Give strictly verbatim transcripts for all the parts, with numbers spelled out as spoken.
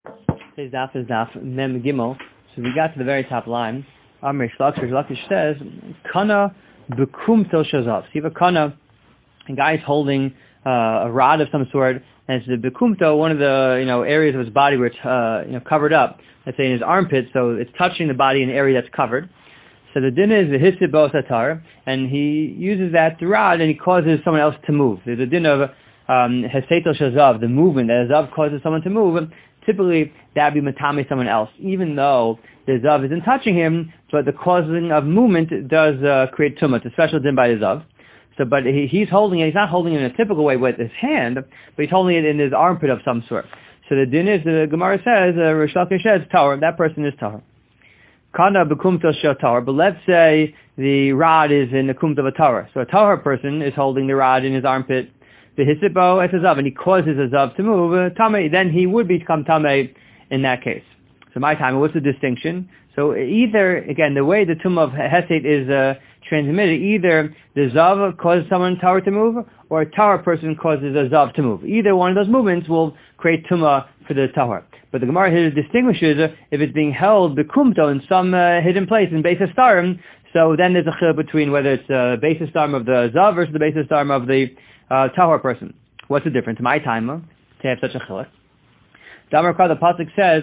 Today's daf is daf Mem Gimel. So we got to the very top line. Amr Shlach Lakish says, Kana bekumto shazav. So you have a kana, a guy is holding uh, a rod of some sort, and it's the bekumto, one of the you know areas of his body where it's uh, you know covered up. Let's say in his armpit, so it's touching the body in an area that's covered. So the din is the hisit bo satar, and he uses that rod and he causes someone else to move. There's a din of um, heseto shazav, the movement that a zav causes someone to move. Typically, that would be matami someone else, even though the zav isn't touching him, but the causing of movement does uh, create tumah. It's a special din by the zav. So, but he, he's holding it. He's not holding it in a typical way with his hand, but he's holding it in his armpit of some sort. So the din is, the Gemara says, uh, Rish Lakish says, tahor, that person is tahor. Kana bekumto shatar, but let's say the rod is in the kumta of a tahor. So a tahor person is holding the rod in his armpit, the hisibo as a zav, and he causes a zav to move, uh, tamei, then he would become tamei in that case. So my time, what's the distinction? So either, again, the way the tumah of hesed is uh, transmitted, either the zav causes someone tahor to move, or a tahor person causes a zav to move. Either one of those movements will create tumah for the tahor. But the Gemara here distinguishes uh, if it's being held bekumto in some uh, hidden place in basis starim, so then there's a chiluk between whether it's a uh, basis starim of the zav versus the basis starim of the uh, tahor person. What's the difference? My time uh, to have such a chiluk. The pasuk says,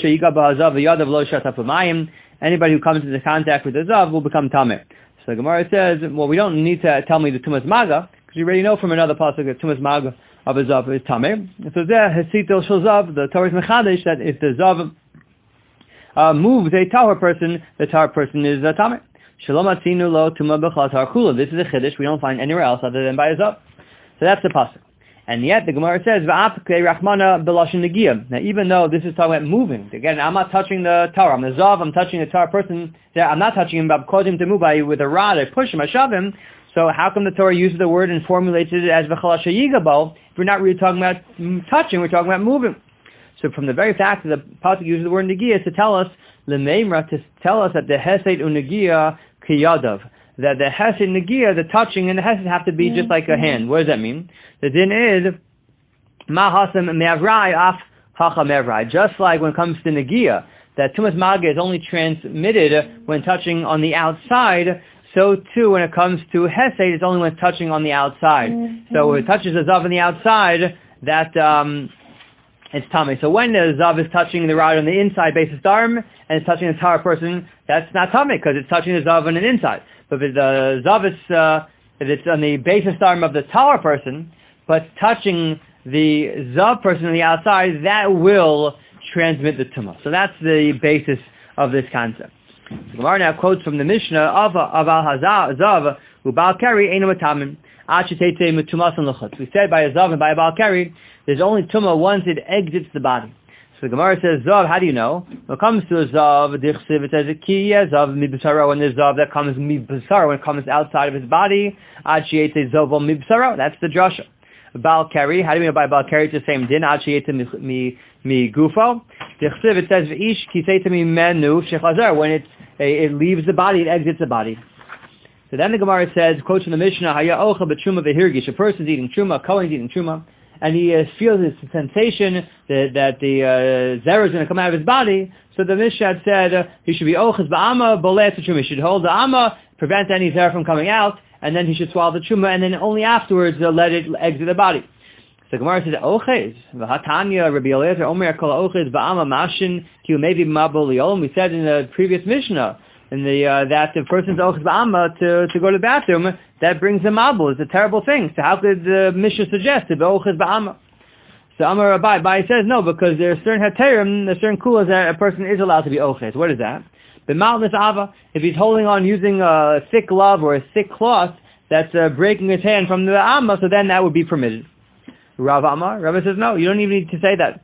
anybody who comes into contact with the zav will become tameh. So the Gemara says, well, we don't need to tell me the tumas maga, because you already know from another pasuk that tumas maga of a zav is tameh. So there, hesito shel zav, the Torah is mechadish, that if the zav uh, moves a tahor person, the tahor person is a tameh. Shalom atzinu lo tumah b'chal tahor kula. This is a chiddush we don't find anywhere else other than by a zav. So that's the pasuk. And yet the Gemara says, "Va'apkei rachmana b'lashon negiah." Now, even though this is talking about moving, again, I'm not touching the tahor. I'm the zav. I'm touching the tahor person. I'm not touching him, but I'm causing him to move by with a rod. I push him. I shove him. So how come the Torah uses the word and formulates it as v'chala sheyigabo? If we're not really talking about touching, we're talking about moving. So from the very fact that the pasuk uses the word negiah to tell us lemeimra, to tell us that the hesed unegiah kiyadav, that the hesed negiah, the touching and the hesed have to be mm-hmm. just like a hand. What does that mean? The din is ma hasam me'avrai af hacha me'avrai. Just like when it comes to negiah, that tumas maga is only transmitted when touching on the outside. So too, when it comes to hesed, it's only when it's touching on the outside. Mm-hmm. So when it touches the zav on the outside, that um, it's tamei. So when the zav is touching the rod on the inside basis darm, and it's touching the tahor person, that's not tamei because it's touching the zav on the inside. But if the zav is, uh, if it's on the basis darm of the tahor person, but touching the zav person on the outside, that will transmit the tumah. So that's the basis of this concept. The Gemara now quotes from the Mishnah of of al hazav ubal keri einu matamim ad sheteitzei mitumas and luchot. We said by a zav and by a bal keri, there's only tumah once it exits the body. So the Gemara says zav. How do you know? When it comes to a zav, dichsiv, it says a ki zav mibsaro. When there's zav that comes mibsaro, when it comes outside of his body, ad sheteitzei zovo mibsaro. That's the drasha. Bal keri. How do you know by bal keri? It's the same din. Ad sheteitzei mi mi gufo. Dichsiv, it says v'ish kiseitzei mi menu shechazar. When it's it leaves the body, it exits the body. So then the Gemara says, quotes from the Mishnah, Haya ocha b'truma v'hirgish. A person's eating truma, a kohen's eating truma, and he uh, feels this sensation that, that the uh, zera is going to come out of his body. So the Mishnah had said uh, he should be ochas ba'ama boleh to truma. He should hold the amma, prevent any zera from coming out, and then he should swallow the truma, and then only afterwards uh, let it exit the body. So the Gemara says, "Oches v'hatanya Rabbi Eliezer Omer kol oches ba'ama mashin ki maybe mabul li'olam." We said in the previous Mishnah, in the uh, that the person's oches ba'ama to to go to the bathroom, that brings a mabul. It's a terrible thing. So how could the Mishnah suggest to be oches ba'ama? So Amar Rabbi, Rabbi says no, because there are certain heterim, there are certain kulas that a person is allowed to be oches. What is that? B'malnis ava, if he's holding on using a thick glove or a thick cloth that's uh, breaking his hand from the amma, so then that would be permitted. Rav Amar, Rav says no, you don't even need to say that.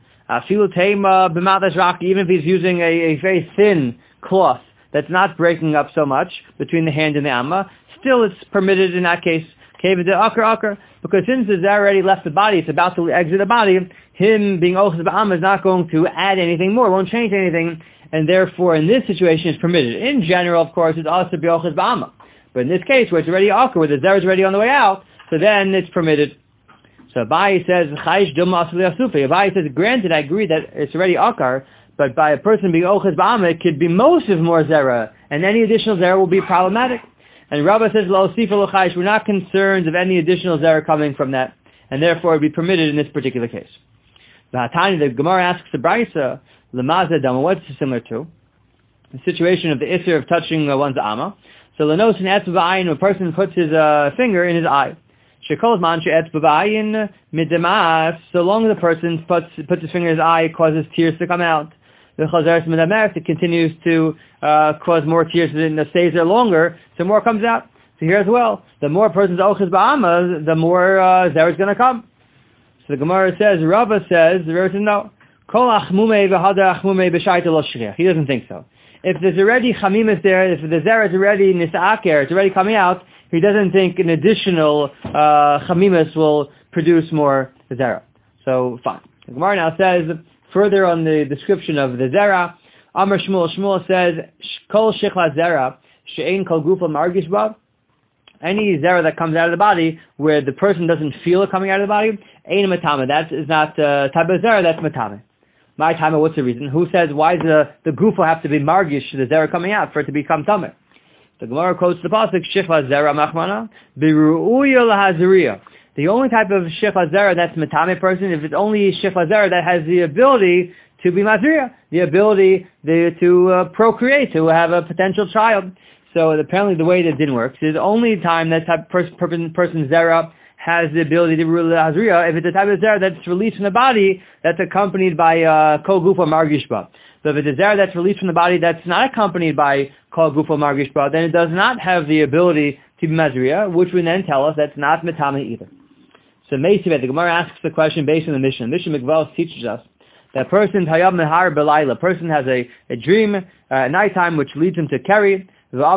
Even if he's using a, a very thin cloth that's not breaking up so much between the hand and the amma, still it's permitted in that case. Because since it's already left the body, it's about to exit the body, him being ochas ba'amma is not going to add anything more, won't change anything, and therefore in this situation it's permitted. In general, of course, it's also be ochas ba'amma. But in this case, where it's already akar, where the zera is already on the way out, so then it's permitted. So Abaye says, Chayish Duma Asli Asufi. Abaye says, granted, I agree that it's already Akar, but by a person being Oches Ba'ama, it could be most of more Zera, and any additional Zera will be problematic. And Rabbah says, Lo Sifa Lo Chayish, we're not concerned of any additional Zera coming from that, and therefore it would be permitted in this particular case. The Hatani, the Gemara asks the Brisa, Lamaza Dama, what's it similar to? The situation of the Isser of touching uh, one's Amma. So Lanos and Etzba Ayin, a person puts his uh, finger in his eye. Shekol man she'etzba b'ayin midemas, so long as the person puts, puts his finger in his eye, it causes tears to come out. The chazeres midamer, it continues to uh, cause more tears, and it stays there longer, so more comes out. So here as well, the more a person's oches ba'ama, the more uh, zera is going to come. So the Gemara says, Rava says, the Rava says, no. Kol achmume v'hada achmume b'shayta lo shriach. He doesn't think so. If there's already chamimus there, if the zera is already nisa'aker, it's already coming out, he doesn't think an additional uh, chamimus will produce more zera. So, fine. The Gemara now says, further on the description of the zera, Amar Shmuel, Shmuel says, Kol shechla zera, she'ein kol gufa margish ba, any zera that comes out of the body where the person doesn't feel it coming out of the body, ein matame. That is not uh, type of zera, that's matame. My time, what's the reason? Who says, why does the, the gufa have to be margish, the zera coming out, for it to become tameh? The Gemara quotes the pasuk, Shechla zera machmana, biru'uya lahaziriya. The only type of shechla zera that's matame person, if it's only shechla zera that has the ability to be maziriya, the ability the, to uh, procreate, to have a potential child. So apparently the way that didn't work is the only time that type of pers- person, person zera has the ability to rule hazriya, if it's a type of zera that's released from the body, that's accompanied by uh, kol gufa margishba. So if it's a zera that's released from the body that's not accompanied by kol gufa margishba, then it does not have the ability to be mazriya, which would then tell us that's not metame either. So Meisivet, the Gemara asks the question based on the Mishnah. Mishnah Mikvah teaches us that person hayab mehar belayla, person has a, a dream uh, at nighttime which leads him to carry.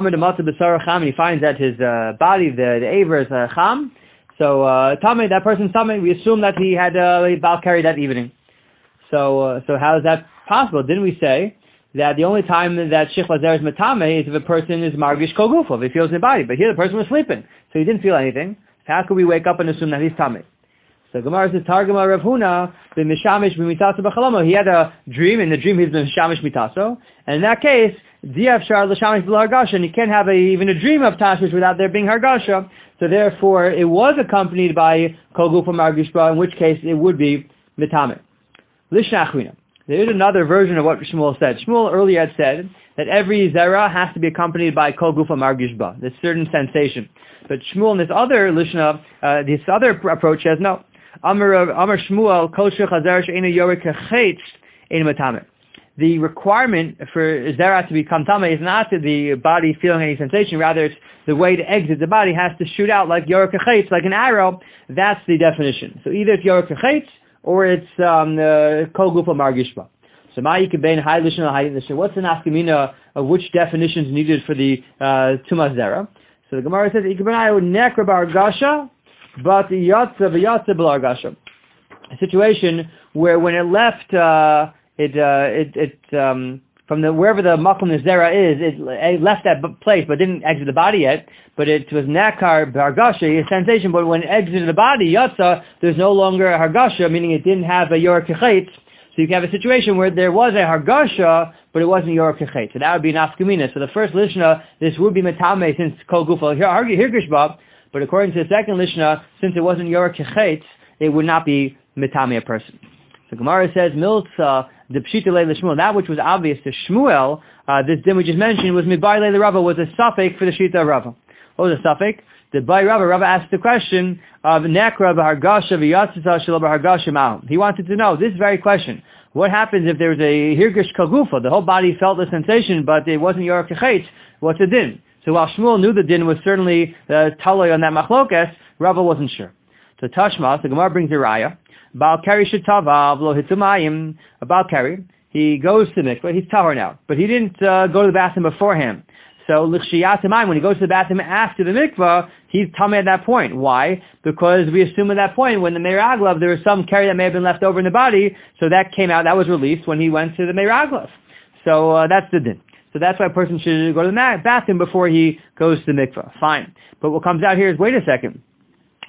And he finds that his uh, body, the, the aver is uh, cham. So, uh, Tameh, that person's Tameh, we assume that he had uh, a bal carry that evening. So, uh, so how is that possible? Didn't we say that the only time that Shechla Zera is Matame is if a person is Margish Kol Gufo, if he feels in the body. But here the person was sleeping, so he didn't feel anything. So how could we wake up and assume that he's Tameh? So Gemara says, Targuma Rav Huna, the Mishamish B'mitaso B'chalamo. He had a dream, in the dream he's been Mishamish Mitaso. And in that case, Diav Shar L'Shamish B'Hargasha, and he can't have a, even a dream of Tashmish without there being Hargasha. So therefore, it was accompanied by Kol Gufa Margishba, in which case it would be Mitame. Lishna Achwina. There is another version of what Shmuel said. Shmuel earlier had said that every Zera has to be accompanied by Kol Gufa Margishba, this certain sensation. But Shmuel in this other Lishna, uh, this other approach says no. Amar Amar Shmuel, Kol Shech HaZera She'ena Yorek HaChetz Eina Matame. The requirement for Zera to become Tameh is not the body feeling any sensation, rather it's the way to exit the body has to shoot out like Yorek HaChetz, like an arrow. That's the definition. So either it's Yorek HaChetz or it's um, Kol Gufa Margishba. So Ma'i Kebein Hai Lishna Hai Lishna. What's the nafkamina of which definition is needed for the uh, Tumah Zera? So the Gemara says, Ikebenayu Nekra Bargasha, but Yatza V'Yatza B'Largasha. A situation where when it left, uh, it, uh, it, it, um, from the, wherever the Makom Zera is, it, it left that place but didn't exit the body yet, but it was Nakar Bargasha, a sensation, but when it exited the body, Yatza, there's no longer a Hargasha, meaning it didn't have a Yorek HaChetz. So you can have a situation where there was a Hargasha, but it wasn't Yorek HaChetz. So that would be Nafkamina. So the first Lishna, this would be Metame since Kol Gufa Hirgishba, but according to the second Lishna, since it wasn't Yorek HaChetz, it would not be Metame a person. So Gemara says, Miltza, the Pshita Leila Shmuel, that which was obvious to Shmuel, uh, this din we just mentioned, was Midbai Leila Rava, was a suffix for the Shita of Rava. What was a suffix? The Bai Rava, Rava asked the question of Nekra B'Hargasha V'Yatzita Shelo B'Hargasha Ma'am. He wanted to know this very question. What happens if there was a Hirgish Kagufa? The whole body felt the sensation, but it wasn't Yorek HaChetz. What's the din? So while Shmuel knew the din was certainly uh, Taloi on that Machlokes, Rava wasn't sure. So Tashma, the Gemara brings a raya. Baal Kari Shetavav Lo Hitzumayim. A Baal Kari, he goes to the mikvah, he's tahor now, but he didn't uh, go to the bathroom beforehand. So L'Chshiyatamayim, when he goes to the bathroom after the mikvah, he's tamei at that point. Why? Because we assume at that point, when the Meiraglav, there was some kari that may have been left over in the body, so that came out, that was released when he went to the Meiraglav. So uh, that's the din. So that's why a person should go to the bathroom before he goes to the mikvah. Fine. But what comes out here is, wait a second.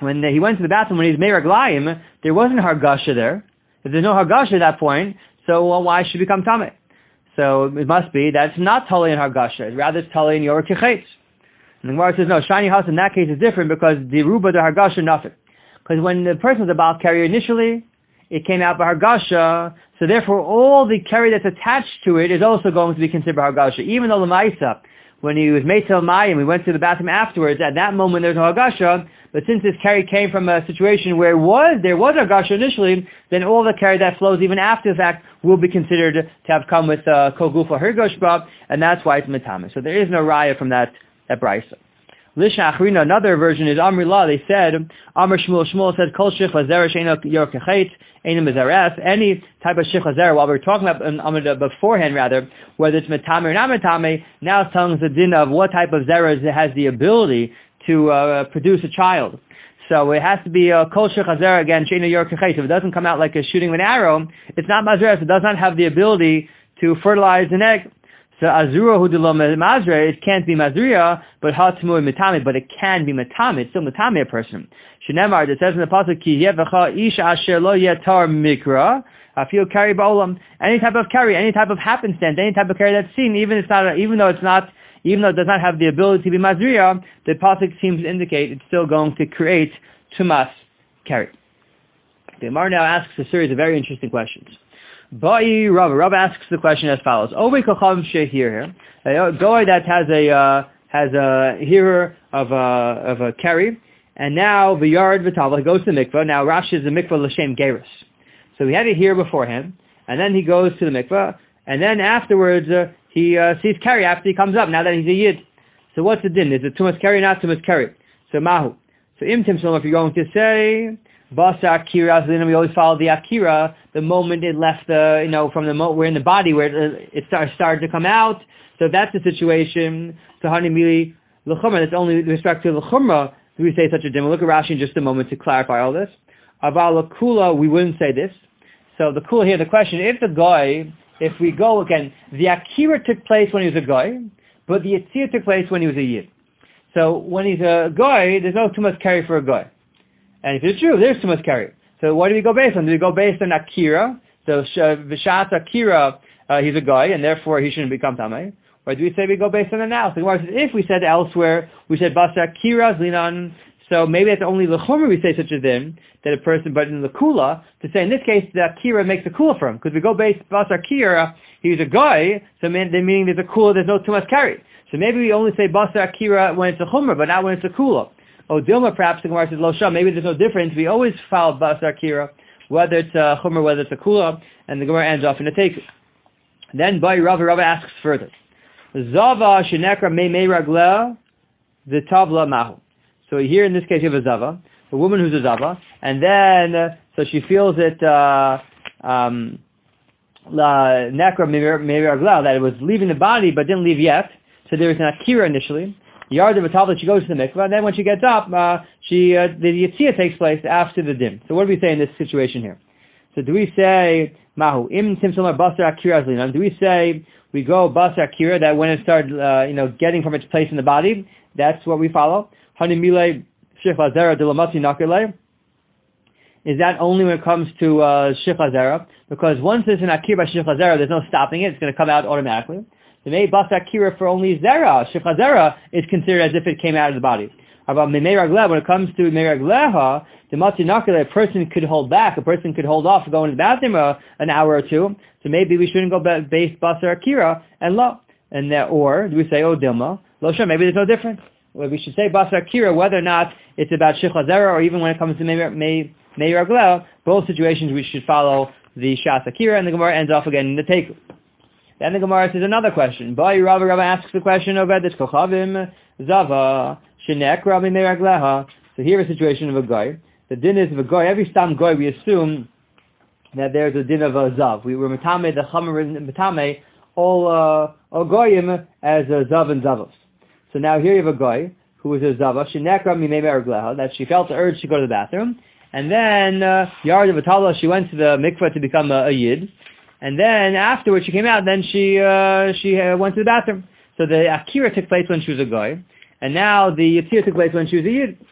when he went to the bathroom when he was Meiraglayim, there wasn't Hargasha there. If there's no Hargasha at that point, so well, why should it become Tameh? So it must be that it's not Tali in Hargasha. Rather it's Tali in Yor Kechetz. And the Gemara says, no, Shiny House in that case is different because the Ruba, the Hargasha, nothing. Because when the person was a Baal carrier initially, it came out by Hargasha, so therefore all the carry that's attached to it is also going to be considered Hargasha. Even though the Maisa, when he was made till Mayim, we went to the bathroom afterwards, at that moment there's no Hargasha, but since this carry came from a situation where was there was Hargasha initially, then all the carry that flows even after the fact will be considered to have come with uh, Kol Gufa Hirgoshba, and that's why it's Metame. So there is no Raya from that, that Brisa. Lisha Achrina, another version is Amri La. They said, Amr Shmuel, Shmuel said, Kol Shich Lazera Sheino Yor Kechet, Einim Bezares, any type of Shich Lazera, while we were talking about um, beforehand rather, whether it's Metame or not Metame, now it's telling us the din of what type of Zera has the ability to uh, produce a child. So it has to be a Kol Shich Lazera, again, Sheino Yor Kechet. If it doesn't come out like a shooting with an arrow, it's not Mazeres, it does not have the ability to fertilize an egg. So Azura hu delo mazre, it can't be mazriya, but hatmu mitame, but it can be mitame. It's still mitame a person. Shenemar, it says in the pasuk, ki yevacha ish asher lo yetar mikra, afil carry ba'olam. Any type of carry, any type of happenstance, any type of carry that's seen, even it's not, even though it's not, even though it does not have the ability to be mazriya, the pasuk seems to indicate it's still going to create tumas carry. The Gemara now asks a series of very interesting questions. Ba'i Rav. Rav asks the question as follows: Ovei kochav shehir, a guy that has a uh, has a hearer of a of a carry, and now the yard v'tavla, he goes to the mikvah. Now Rashi is the mikvah l'shem gerus, so he had a hear beforehand, and then he goes to the mikvah, and then afterwards uh, he uh, sees carry after he comes up. Now that he's a yid, so what's the din? Is it tumas carry or not tumas carry? So mahu. So im tim shalom, if you're going to say Basa Akira, we always follow the Akira, the moment it left the, you know, from the moment we're in the body where it, it started, started to come out. So if that's the situation, so Hanimili L'chumra, that's only with respect to L'chumra, do we say such a din? We'll look at Rashi in just a moment to clarify all this. Aval Kula, we wouldn't say this. So the Kula here, the question, if the guy, if we go again, the Akira took place when he was a guy, but the Yitzir took place when he was a Yid. So when he's a guy, there's no too much carry for a guy. And if it's true, there's too much carry. So what do we go based on? Do we go based on Akira? So Vishat Akira, uh, he's a guy, and therefore he shouldn't become Tamei. Or do we say we go based on the now? So if we said elsewhere, we said Basa Akira, Zlinan, so maybe that's only L'chumra we say such a din, that a person, but in the Kula, to say in this case, the Akira makes a Kula for him. Because we go based Basa Akira, he's a guy, so meaning there's a Kula, there's no too much carry. So maybe we only say Basa Akira when it's a Chumra, but not when it's a Kula. Oh, Dilma, perhaps the Gemara says Lo Shah. Maybe there's no difference. We always follow Basar Kira, whether it's a Chumra, whether it's a Kula, and the Gemara ends off in a take. Then Bai Rava, Rava asks further. Zava Shenekra Me Me Ragla the Tavla Mahu. So here in this case you have a Zava, a woman who's a Zava, and then uh, so she feels it uh, um, La Nekra Me Me Ragla, that it was leaving the body but didn't leave yet. So there was an Akira initially. Yard of a Tavla, she goes to the mikvah, and then when she gets up, uh, she uh, the Yitzia takes place after the dim. So what do we say in this situation here? So do we say, Mahu, Im Timsumar Basar Akira Azlinan? Do we say, we go Basar Akira, that when it started, uh, you know, getting from its place in the body, that's what we follow? Hanimile Shich Lazera Dilamati Nakile? Is that only when it comes to uh, Shich Lazera? Because once there's an Akira by Shich Lazera, there's no stopping it, it's going to come out automatically. The Mei Basa Akira for only Zera, Shifcha Zera, is considered as if it came out of the body. About Mei Ragleha, when it comes to Mei Ragleha, the Matzi Nakale, a person could hold back, a person could hold off going to the bathroom uh, an hour or two, so maybe we shouldn't go based Basa Akira and Lo. And that, or, do we say, oh Dilma, Lo Shah, maybe there's no difference. Well, we should say Basa Akira, whether or not it's about Shifcha Zera, or even when it comes to Mei Mei Ragleha, both situations we should follow the Shas Akira, and the Gemara ends off again in the take. Then the Gemara says another question. Bai Rava Rava asks the question of this Kochavim Zava Shenek Rabbi Meragleha. So here is a situation of a guy. The din is of a guy. Every stam guy we assume that there's a din of a zav. We were metame the chamer metame all uh, all goyim as a zav and zavos. So now here you have a guy who is a zava Shenek Rabbi Meragleha, that she felt the urge to go to the bathroom, and then uh, Yard of Atala, she went to the mikveh to become a, a yid. And then afterwards she came out, then she uh, she uh, went to the bathroom. So the Akira took place when she was a guy, and now the Yitzir took place when she was a Yid.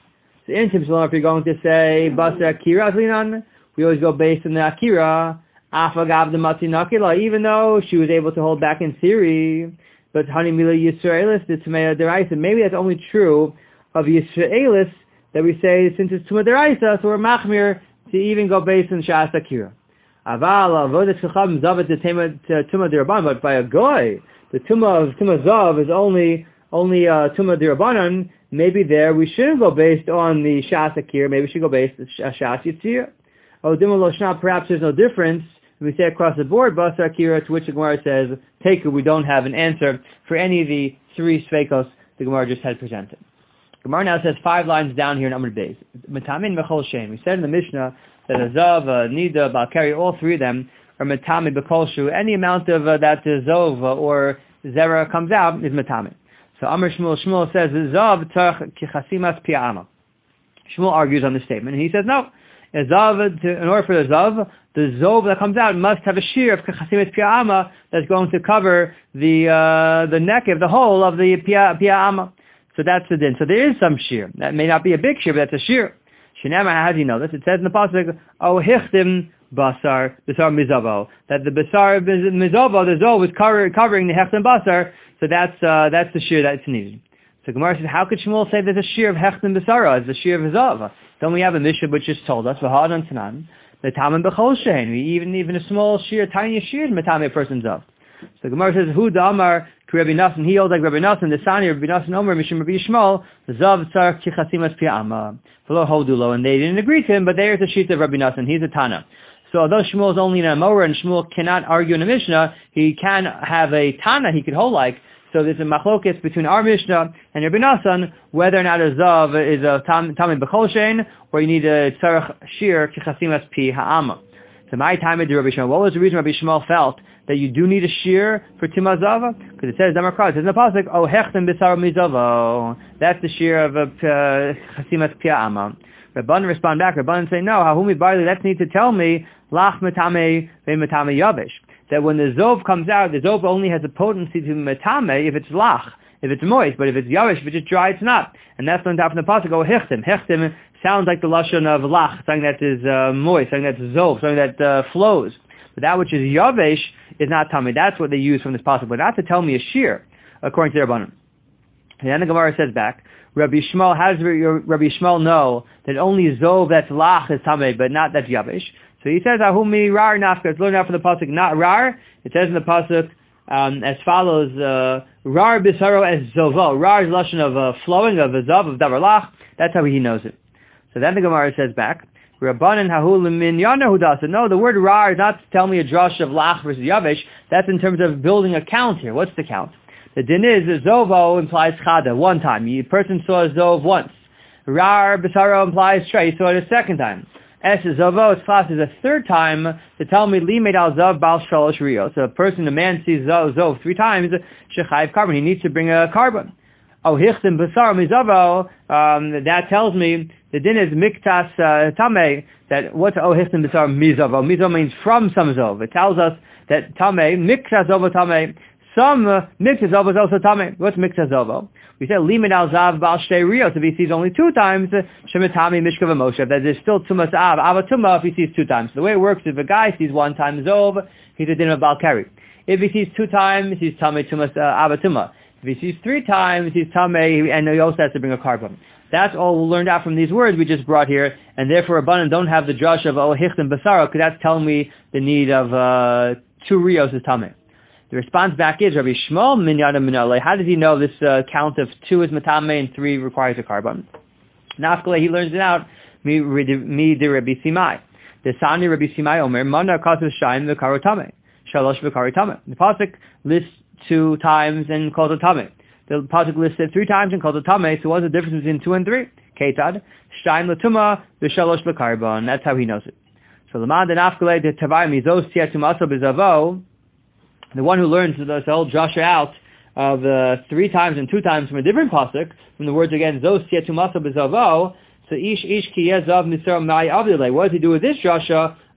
So in Timsalon, if you're going to say Basar Akira Linan, we always go based on the Akira, Afagav the Matinakila, even though she was able to hold back in theory. But Hani Mila Yisraelis, the Tumei Deraisa, maybe that's only true of Yisraelis that we say since it's Tumei Deraisa, so we're Machmir to even go based on Shas Akira. Aval Avodas Chacham Zavat the Tumei Derabanan, but by a goy, the Tumei of Tumei Zav is only only uh, Tumei Derabanan. Maybe there we shouldn't go based on the Shas Akira. Maybe we should go based on Shas Yitzir. Oh, Dimul Loshna, perhaps there's no difference. We say across the board, Basar Akira, to which the Gemara says, take it, we don't have an answer for any of the three Sveikos the Gemara just had presented. Gemara now says five lines down here in Amud Beis. Metamin Bechol Shein. We said in the Mishnah that Azav, uh, Nida, Balkari, all three of them are Metamin Bechol Shu. Any amount of uh, that uh, Zov uh, or Zera comes out is Metamin. So Amr Shmuel, Shmuel says, Zav Tzarch Kichasimas Pi'ama. Shmuel argues on this statement, and he says, no. A zav, to, in order for the zav, the zov that comes out must have a shear of kachasimis pi'ama that's going to cover the uh, the neck of the whole of the pi'ama. So that's the din. So there is some shear. That may not be a big shear, but that's a shear. Shinema, how do you know this? It says in the pasuk, "O hichtim basar basar mizavo," that the basar mizavo, the zov, is cover, covering the hechtim basar. So that's uh, that's the shear that's needed. So Gemara says, how could Shmuel say there's a shear of hechtim basara? It's a shear of zav. Then we have a Mishnah which just told us, v'ha'ad on tanan, the tamen b'chol shein, even even a small shear, tiny shear, metame a person's of. So Gemara says, hu da'amar ki Rabbi Nassan, he holds like Rabbi Nassan, the Sani, Rabbi Nassan Omer, Mishim Rabbi Yishmael, zav tzarech kichasimas pi'ama, v'lo hodulo, and they didn't agree to him, but there's a sheet of Rabbi Nassan, he's a Tana. So although Shmuel is only in a Amora, and Shmuel cannot argue in a Mishnah, he can have a Tana he could hold like. So there's a machlokes between our Mishnah and Rabbi Nassan, whether or not a zav is a tam b'chol shein, or you need a tzarech shir kichasimas pi ha'ama. So my time with Rabbi Shmuel, what was the reason Rabbi Shmuel felt that you do need a shear for tima zava? Because it says, Damakra, it says in the pasuk, oh hechtem b'sar mizavo. That's the shear of a chasimas pi ha'ama. Rabban respond back, Rabban say, no, hahumi barley, that's need to tell me, lach metame ve'metame yavish. That when the zov comes out, the zov only has a potency to metame if it's lach, if it's moist, but if it's yavish, if it's just dry, it's not. And that's on top of the pasuk, oh hechtem. Hechtem sounds like the lashon of lach, something that is uh, moist, something that's zov, something that uh, flows. But that which is yavish is not tummy. That's what they use from this pasuk, but not to tell me a shear, according to their Rabbanan. And then the Gemara says back, Rabbi Shmuel, how does Rabbi Shmuel know that only zov that's lach is tamei, but not that's yavish? So he says, Ahumi rar nafka. It's learned out from the pasuk, not rar. It says in the pasuk um, as follows: uh, rar bisaro as zovo. Rar is lashon of uh, flowing of a zav of davar lach. That's how he knows it. So then the Gemara says back, Rabbanan hahu l'minyan hudasa. No, the word rar is not to tell me a drush of lach versus yavish. That's in terms of building a count here. What's the count? The din is zovo implies chada, one time. The person saw a zov once. Rar bisaro implies trey, he saw it a second time. Es zovo, its class is a third time to tell me limed al zav bal shalosh rios. So a person, a man sees zov, zov three times, shechayv carbon. He needs to bring a carbon. Oh hichtim basar mizavo. Um, that tells me the din is miktas uh, tameh. That what's oh hichtim basar mizavo? Mizavo means from some zov. It tells us that tameh miktas zovo tameh. Some uh, miktas zovo is also tameh. What's miktas zovo? We said limit al zav bal shtei rios. If he sees only two times, shemitami mishkav moshe. That there's still tumas av avatuma if he sees two times. The way it works, if a guy sees one time zov, he's a din of bal keri. If he sees two times, he's tamei tumas avatuma. If he sees three times, he's tamei, and he also has to bring a carbon. That's all we learned out from these words we just brought here, and therefore Rabbanan don't have the drush of oh hichtim basara, because that's telling me the need of uh, two rios is tamei. The response back is, Rabbi Shmuel minyada minale. How does he know this uh, count of two is matame and three requires a carbon? Nafkale, he learns it out, mi de Rabbi Simai. The Sani Rabbi Simai Omer, mana kasu shayim v'karotame. Shalosh v'karotame. The pasuk lists two times and calls it tame. The pasuk lists it three times and calls it tame, so what's the difference between two and three? Ketad, shayim l'tuma, v'shalosh v'karbon. That's how he knows it. So Laman de Nafkale de Tavai mizos tiatumaso b'zavo. The one who learns the whole Joshua out of uh, three times and two times from a different pasuk, from the words again, Zos Yetumasa B'Zavo, so Ish Ish Ki Yezav Nisar Mai Avdile. What does he do with this Joshua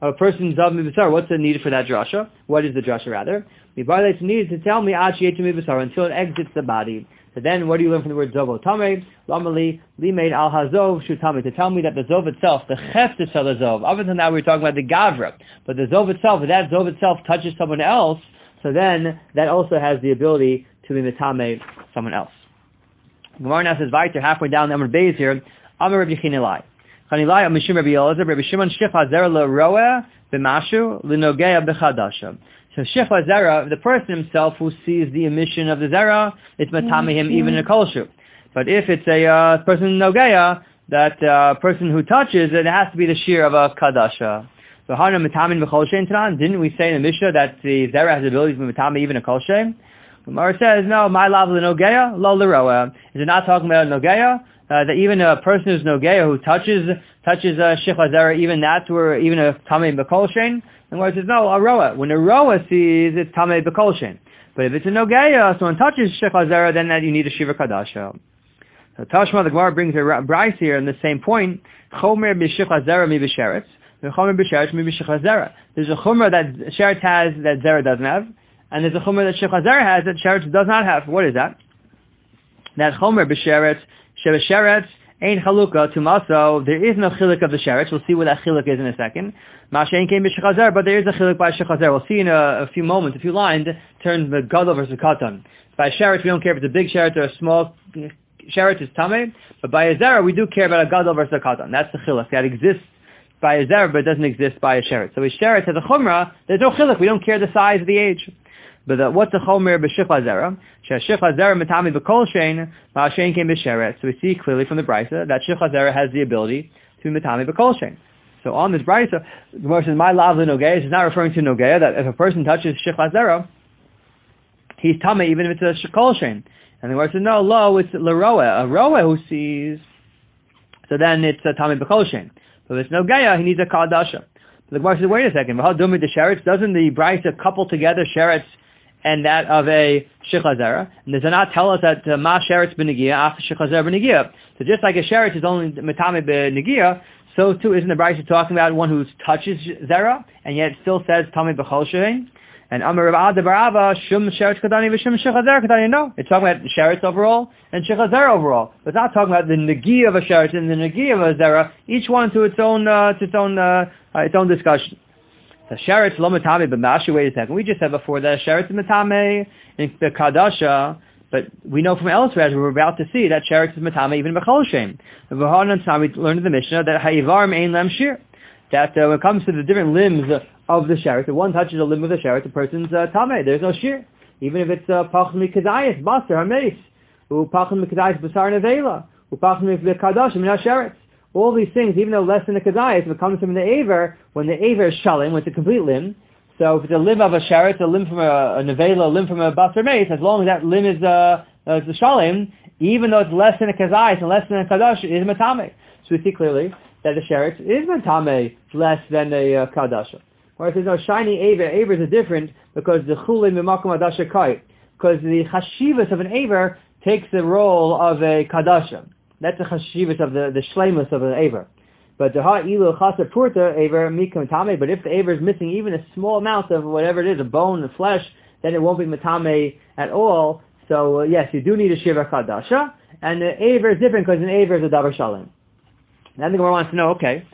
of a person's Zav Mibasar, what's the need for that drasha? What is the drasha rather? Mibarleitz needs to tell me Ad Sheyetu Mibasar until it exits the body. So then, what do you learn from the word Zov Tameh? Lamali, Limaid Al Hazov Shutame, to tell me that the Zov itself, the Cheftis of the Zov, up until now we were talking about the Gavra, but the Zov itself, if that Zov itself touches someone else, so then that also has the ability to be Mitame someone else. Gemara now says, Vaiter, halfway down the Amr Beis here, Amr Rabbi Chinilai. Chinilai, Mishum Rabbi Elazar, Rabbi Shimon Shich Hazer LeRoeh B'mashu L'Nogea B'Chadasha. So Shich Hazera, the person himself who sees the emission of the Zera, it's Matame him even in a Kolshu. But if it's a uh, person in Nogea, that uh, person who touches, it has to be the shear of a Kadasha. So Hana Matamin V'Kolshein Tanan, didn't we say in the Mishnah that the Zera has the ability to be Matame even a Kolshein? Gemara says, no, my lav l'Nogea, lo l'Roeh. Is it not talking about Nogea? Uh, that even a person who's Nogea, who touches touches a Shich Hazera, even that, or even a Tamei B'Kolshein? And where it says, no, a roa. When a roa sees, it's tamei b'kolshen. But if it's a nogeya, someone touches shech hazera, then that you need a shiva kadasha. So Tashma, the Gemara brings a bryce here in the same point. Chomer b'shech hazera mi b'sheretz. Chomer b'sheretz mi b'shech hazera. There's a chomer that sheretz has that zera doesn't have. And there's a chomer that shech hazera has that sheretz does not have. What is that? That chomer b'sheretz, sheva sheretz, Ein Chaluka to Maso, there is no chiluk of the sheretz. We'll see what that chiluk is in a second. Mashain came b'shech, but there is a chiluk by shech. We'll see in a, a few moments, a few lines, turn the gadol versus katan. By sheretz, we don't care if it's a big sheretz or a small sheretz, it's tamei. But by a zera, we do care about a gadol versus a katan. That's the chiluk. That exists by a zera, but it doesn't exist by a sheretz. So a sheretz has a chumrah, there's no chiluk. We don't care the size of the age. But the, what's the chomer b'shich hazera? Shech hazera mitami b'kolshein, ma'ashein came b'sheret. So we see clearly from the brisa that shech hazera has the ability to be mitami b'kolshein. So on this brisa, the Gemara says, "My lav l'nogea." It's not referring to nogea. That if a person touches shech hazera, he's tamei even if it's a kolshein. And the Gemara says, "No, lo, it's l'roeh. A roeh who sees." So then it's a tamei b'kolshein. So if it's nogea, he needs a kadasha. The Gemara says, "Wait a second. How dumi the sheretz? Doesn't the brisa couple together sheretz and that of a shich hazera? And does it not tell us that uh, ma sheretz b'negia after shich hazera b'negia? So just like a sheretz is only metame b'negia, so too isn't the brisa talking about one who touches zera and yet still says tamei b'chol shein? And Amar Rav Ada Barava shum sheretz kadani v'shum shich hazera kadani. No, it's talking about sheretz overall and shich hazera overall. But it's not talking about the negia of a sheretz and the negia of a zera. Each one to its own, uh, to its own, uh, uh, its own discussion. So sheretz lo matame b'mashu. Wait a second. We just said before that sheretz is matame in the kadasha, but we know from elsewhere, as we're about to see, that sheretz is matame even b'chol shein. We learned in the Mishnah that ha'ivarim ein lem shir. That uh, when it comes to the different limbs of the sheretz, if one touches a limb of the sheretz, the person's uh, tamei. There's no shir, even if it's pachon mikadayis basar hameis, u pachon mikadayis basar nevela, u pachon mikadash min hasheretz. All these things, even though less than the kadayis, if it comes from the aver, when the aver is shalim, when it's a complete limb, so if it's a limb of a sheretz, a limb from a, a nevela, a limb from a basar meis, as long as that limb is uh, uh, the shalim, even though it's less than a kadayis and less than a kadash, it is matame. So we see clearly that the sheretz is matame less than a uh, kadasha. Whereas there's no shiny aver, avers are different because the chulim mimakum adasha kai, because the chashivas of an aver takes the role of a kadasha. That's the chashivas of the, the shleimus of an aver. But the ha'ilu chaser purta aver mikam tame, but if the aver is missing even a small amount of whatever it is, a bone, a flesh, then it won't be matame at all. So uh, yes, you do need a shiva kadasha, and the aver is different because an aver is a davar shalim. Then the Gemara wants to know, okay,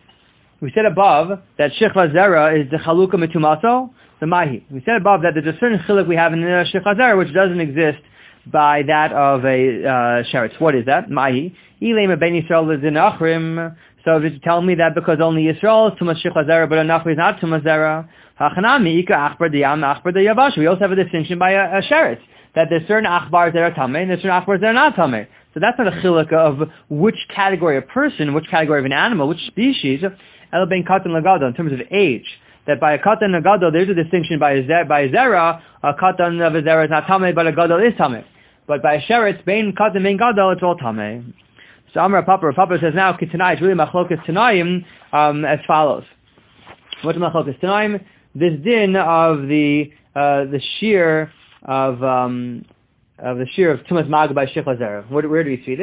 we said above that shich hazera is the chaluka mitumaso, the mahi. We said above that there's a certain chiluk we have in the shich hazera which doesn't exist by that of a uh, sheretz. What is that? Mahi. Ilema ben Yisrael is in achrim. So if you tell me that because only Yisrael is tumas shich hazera, but an achri is not tumas zera. Hachanami ika achbar diyam achbar diyavash. We also have a distinction by a, a sheretz that there's certain achbars that are tamei and there's certain achbars that are not tamei. So that's not a chiluk of which category of person, which category of an animal, which species. El ben katan lagado in terms of age. That by a katan lagado there's a distinction by a zera, by a zera, a katan of a zera is not tamei, but a gadol is tamei. But by a sheretz, bein katan bein gadol, it's all tamei. So Amar Papa, Papa says now kitanai, it's really machlokas tanaim um, as follows. What's machlokas tanaim? This din of the uh, the shear of um, of the shear of tumas mag by shich hazera. Where, where do we see this?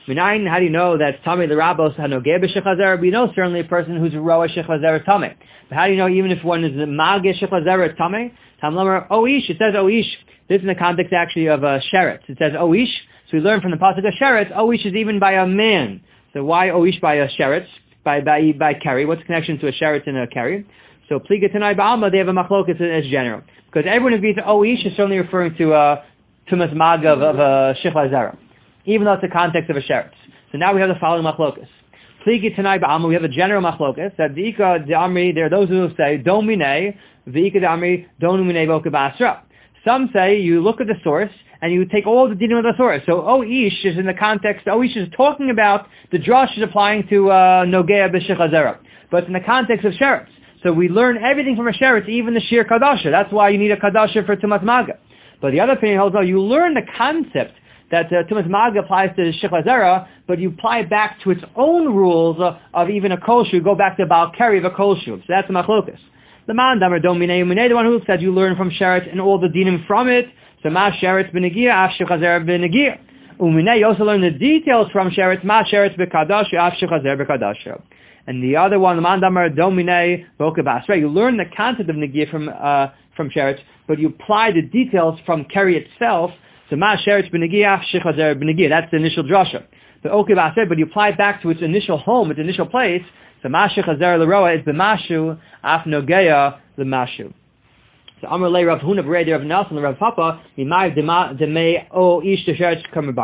Minayin, how do you know that Tamei l'Rabos hanogeh b'shechla zera? We know certainly a person who's roa shechla zera Tamei. But how do you know even if one is mageh shechla zera Tamei? Tam Lomer Oish, it says Oish. This is in the context actually of uh, Sheretz. It says Oish. So we learn from the pasuk of Sheretz, Oish is even by a man. So why Oish by a Sheretz? By by by Keri. What's the connection to a Sheretz and a Keri? So Pliga Tanai Ba'alma, they have a machlokas as general. Because everyone who reads Oish is certainly referring to uh, Tumas Maga of, of a Shechla Zera, even though it's the context of a Sheretz. So now we have the following machlokas. Pliga Tanai Ba'alma, we have a general machlokas that the Ika the Amri, there are those who say Domine, the Ika the Amri, Domine Boka Basra. Some say you look at the source and you take all the dinim of the source. So Oish is in the context, Oish is talking about the drush is applying to uh, Nogea b'Shechla Zera. But it's in the context of Sheretz. So we learn everything from a Sheretz, even the Shir Kadasha. That's why you need a Kadasha for Tumas Maga. But the other opinion holds, no, you learn the concept that uh, Tumas Maga applies to Shechla Zera, but you apply it back to its own rules uh, of even a Kol Shu, go back to Baal Keri of a Kol Shu. So that's the Machlokas. The man Damar Dominei Uminei, the one who said you learn from Sheretz and all the dinim from it. So Ma Sheretz b'Negia, Af Shechla Zera b'Negia. Uminei, you also learn the details from Sheretz, Ma Sheretz b'Kadash, Af Shechla Zera b'Kadash. And the other one, the man Damar Dominei Boka Basra, you learn the concept of Negia from uh, from Sheretz, but you apply the details from Keri itself. So Ma Sheretz b'Negia, Af Shechla Zera b'Negia. That's the initial drasha. But Oke Basra, but you apply it back to its initial home, its initial place. So Ma Shechla Zera l'Roa is b'Mashu, Af Nogea l'Mashu. So Amar Le Rav Huna B'Rei Rav Nelson Rav Papa Mimai Demei O Ish Sheretz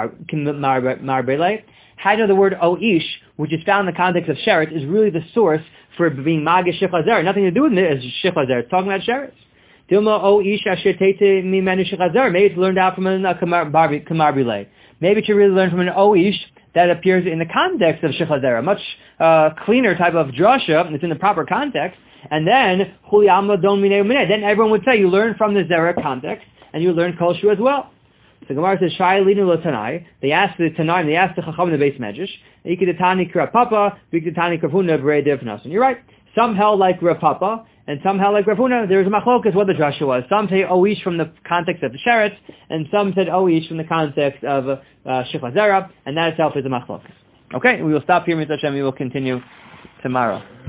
Marbele. How do you know the word O Ish, which is found in the context of Sheretz, is really the source for being Mageh Shechla Zera? Nothing to do with it as Shechla Zera. It's talking about Sheretz. Dilma O Ish Asher Teite Mimenu Shechla Zera. Maybe it's learned out from a Kamar Bile. Maybe it should really learn from an O Ish that appears in the context of Shechla Zera, much uh, cleaner type of drasha. It's in the proper context. And then, then everyone would say you learn from the Zera context, and you learn Kol Shu as well. So Gemara says, Shai Linu Lo Tanai. They asked the Tanai, they asked the Chacham in the base Medrash, Ikidetani Kira Papa, Vikidetani Kravuna B'Rei Rav Nasan. You're right. Some held like Rav Papa, and some held like Rav Huna. There's a machlokas what the drasha was. Some say Oish from the context of the Sheretz, and some said Oish from the context of uh, Shechla Zera, and that itself is a machlokas. Okay, we will stop here, Mitzvah Hashem. We will continue tomorrow.